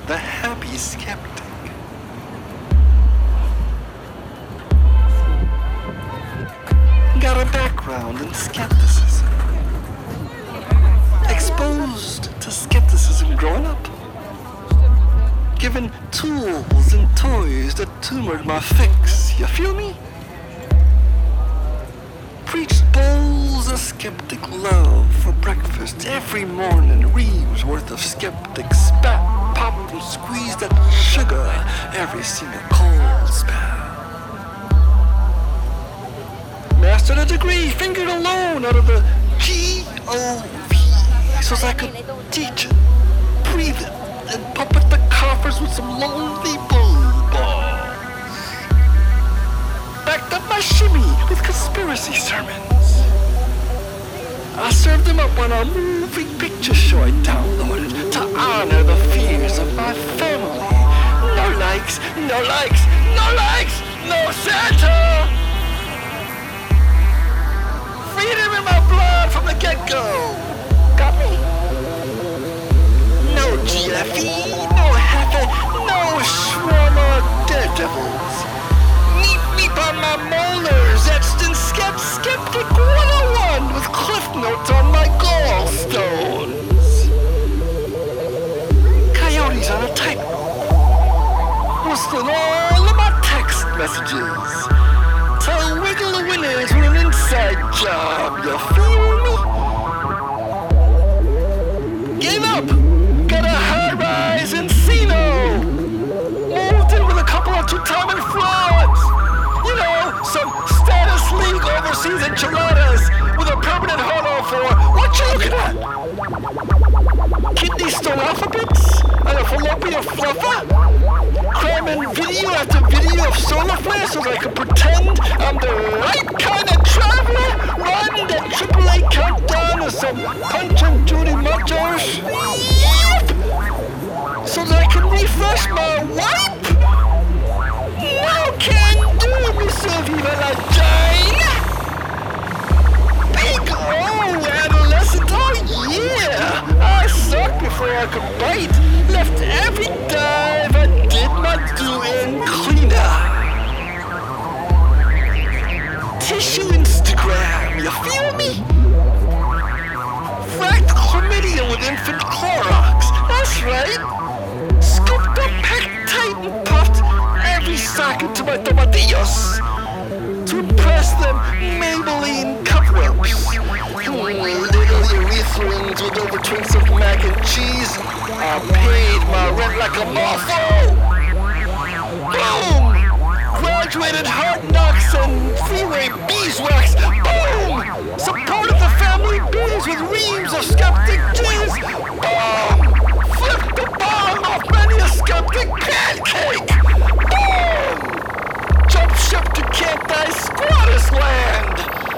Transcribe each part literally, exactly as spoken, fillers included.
the happy skeptic. Got a background in skepticism. Exposed to skepticism growing up. Given tools and toys that tumored my fix, you feel me? Preached bowls of skeptic love for breakfast every morning. Reams worth of skeptic spat, pop and squeeze that sugar every single cold spell. Mastered a degree, fingered alone out of the G O V, so I could teach it, breathe it, and puppet the coffers with some lonely bull balls. Backed up my shimmy with conspiracy sermons. I served them up on a moving picture show I downloaded to honor the fears of my family. No likes, no likes, no likes, no Santa! Freedom in my blood from the get-go! Got me? No G F E, no Hefe, no shawarma daredevils. Meet me by my molars, etched in Skep Skeptic one oh one with cliff notes on my gallstones. Coyotes on a tightrope, whistling all of my text messages. Tell wiggle the winners with an inside job, you feel me? Gave up, got a high-rise Encino. Moved in with a couple of two-timing frauds. You know, some status league overseas enchiladas with a permanent hollow for what you looking at? Kidney stone alphabets and a fallopian fluffer? Cramming video after video of solar flares so that I can pretend I'm the right kind of traveler, riding that triple A countdown of some Punch and Judy Machos. So that I can refresh my wipe? No can do, Mister Viva la Jane! Big O, adolescent, oh yeah! I sucked before I could bite, left every dive and did my doing cleaner. Tissue Instagram, you feel me? Fracked chlamydia with infant Clorox, that's right. Scooped up Pectite and puffed every sock into my tomatillos to impress them Maybelline cobwebs. Little urethrians with over twins of mac and cheese. I paid my rent like a mofo. Boom! Graduated Hard Knocks and freeway beeswax. Boom! Supported the family bees with reams of skeptic jizz. Boom! Flipped the bottom off many a skeptic pancake. Boom! Jump ship to Can't Die Squatters Land.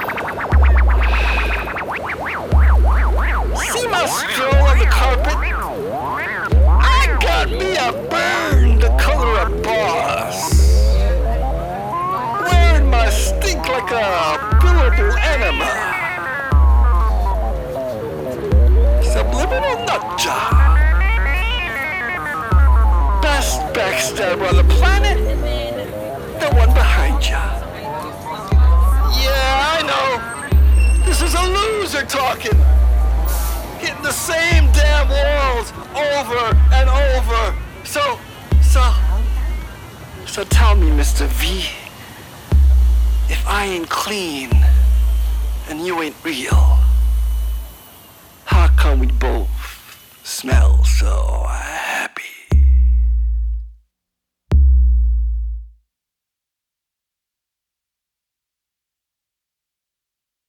See my stroll on the carpet? I got me a burn the color of boss. Wearing my stink like a billable enema. Subliminal nut job. Best backstabber on the planet. The one behind ya. Yeah, I know. This is a loser talking. Hitting the same damn walls over and over. So, so, so tell me, Mister V, if I ain't clean and you ain't real, how come we both smell so